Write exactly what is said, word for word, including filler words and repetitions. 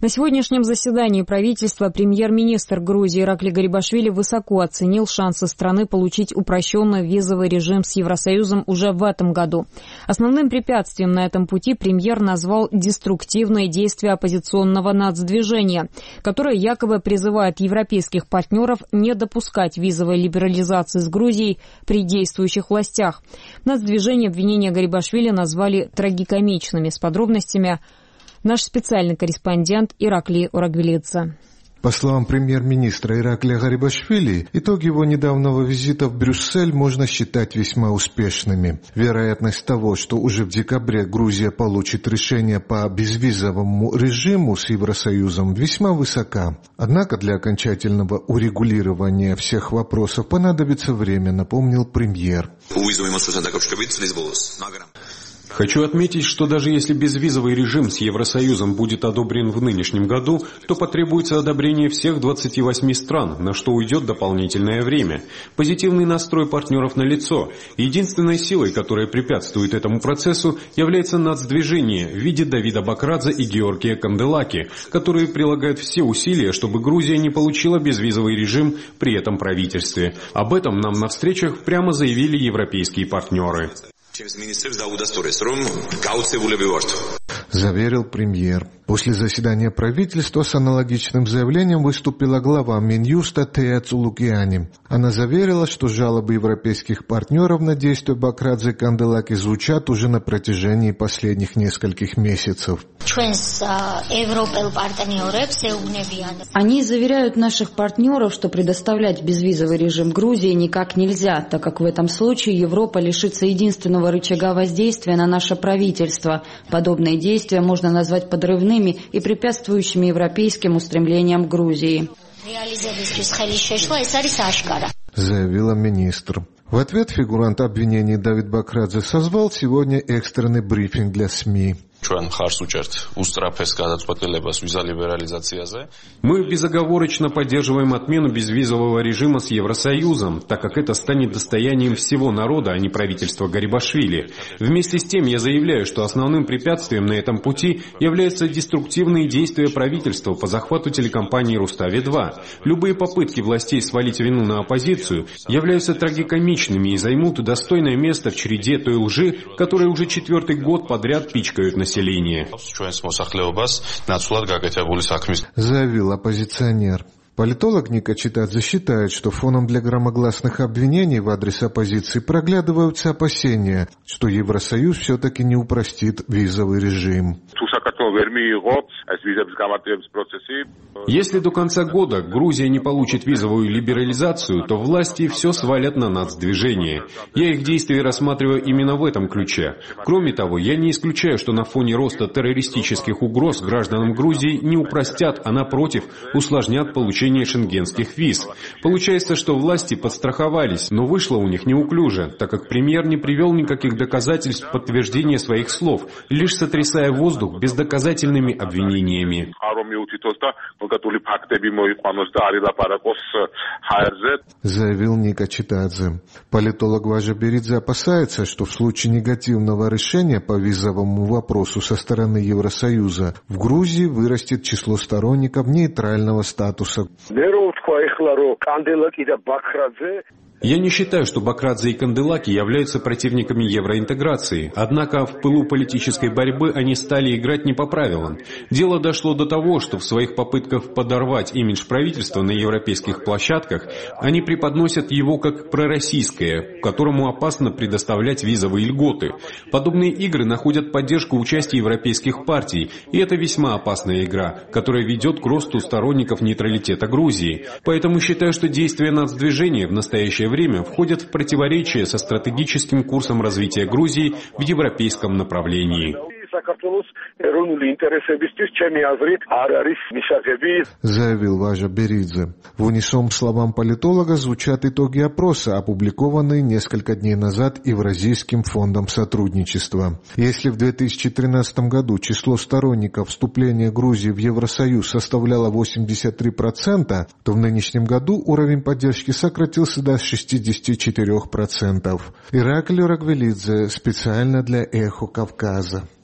На сегодняшнем заседании правительства премьер-министр Грузии Ираклий Гарибашвили высоко оценил шансы страны получить упрощенный визовый режим с Евросоюзом уже в этом году. Основным препятствием на этом пути премьер назвал деструктивные действия оппозиционного нацдвижения, которое якобы призывает европейских партнеров не допускать визовой либерализации с Грузией при действующих властях. Нацдвижение обвинения Гарибашвили назвали трагикомичными. С подробностями наш специальный корреспондент Ираклий Орагвелидзе. По словам премьер-министра Ираклия Гарибашвили, итоги его недавнего визита в Брюссель можно считать весьма успешными. Вероятность того, что уже в декабре Грузия получит решение по безвизовому режиму с Евросоюзом, весьма высока. Однако для окончательного урегулирования всех вопросов понадобится время, напомнил премьер. Хочу отметить, что даже если безвизовый режим с Евросоюзом будет одобрен в нынешнем году, то потребуется одобрение всех двадцати восьми стран, на что уйдет дополнительное время. Позитивный настрой партнеров налицо. Единственной силой, которая препятствует этому процессу, является нацдвижение в виде Давида Бакрадзе и Георгия Канделаки, которые прилагают все усилия, чтобы Грузия не получила безвизовый режим при этом правительстве. Об этом нам на встречах прямо заявили европейские партнеры. Заверил премьер. После заседания правительства с аналогичным заявлением выступила глава Минюста Тея Цулукиани. Она заверила, что жалобы европейских партнеров на действия Бакрадзе и Канделаки звучат уже на протяжении последних нескольких месяцев. Они заверяют наших партнеров, что предоставлять безвизовый режим Грузии никак нельзя, так как в этом случае Европа лишится единственного рычага воздействия на наше правительство. Подобные действия можно назвать подрывными и препятствующими европейским устремлениям Грузии. Заявила министр. В ответ фигурант обвинений Давид Бакрадзе созвал сегодня экстренный брифинг для СМИ. Мы безоговорочно поддерживаем отмену безвизового режима с Евросоюзом, так как это станет достоянием всего народа, а не правительства Гарибашвили. Вместе с тем я заявляю, что основным препятствием на этом пути являются деструктивные действия правительства по захвату телекомпании Рустави два. Любые попытки властей свалить вину на оппозицию являются трагикомичными и займут достойное место в череде той лжи, которая уже четвертый год подряд пичкают население. Заявил оппозиционер. Политолог Ника Читадзе считает, что фоном для громогласных обвинений в адрес оппозиции проглядываются опасения, что Евросоюз все-таки не упростит визовый режим. Если до конца года Грузия не получит визовую либерализацию, то власти все свалят на нацдвижение. Я их действия рассматриваю именно в этом ключе. Кроме того, я не исключаю, что на фоне роста террористических угроз гражданам Грузии не упростят, а напротив, усложнят получение шенгенских виз. Получается, что власти подстраховались, но вышло у них неуклюже, так как премьер не привел никаких доказательств подтверждения своих слов, лишь сотрясая воздух бездоказательными обвинениями. Заявил Ника Читадзе. Политолог Важа Беридзе опасается, что в случае негативного решения по визовому вопросу со стороны Евросоюза в Грузии вырастет число сторонников нейтрального статуса. Я не считаю, что Бакрадзе и Канделаки являются противниками евроинтеграции, однако в пылу политической борьбы они стали играть не по правилам. Дело дошло до того, что в своих попытках подорвать имидж правительства на европейских площадках они преподносят его как пророссийское, которому опасно предоставлять визовые льготы. Подобные игры находят поддержку участия европейских партий, и это весьма опасная игра, которая ведет к росту сторонников нейтралитета Грузии. Поэтому считаю, что действия нацдвижения в настоящее время входят в противоречие со стратегическим курсом развития Грузии в европейском направлении. Заявил Важа Беридзе. В унисон словам политолога звучат итоги опроса, опубликованные несколько дней назад Евразийским фондом сотрудничества. Если в две тысячи тринадцатом году число сторонников вступления Грузии в Евросоюз составляло восемьдесят три процента, то в нынешнем году уровень поддержки сократился до шестьдесят четыре процента. Ираклий Орагвелидзе специально для Эхо Кавказа.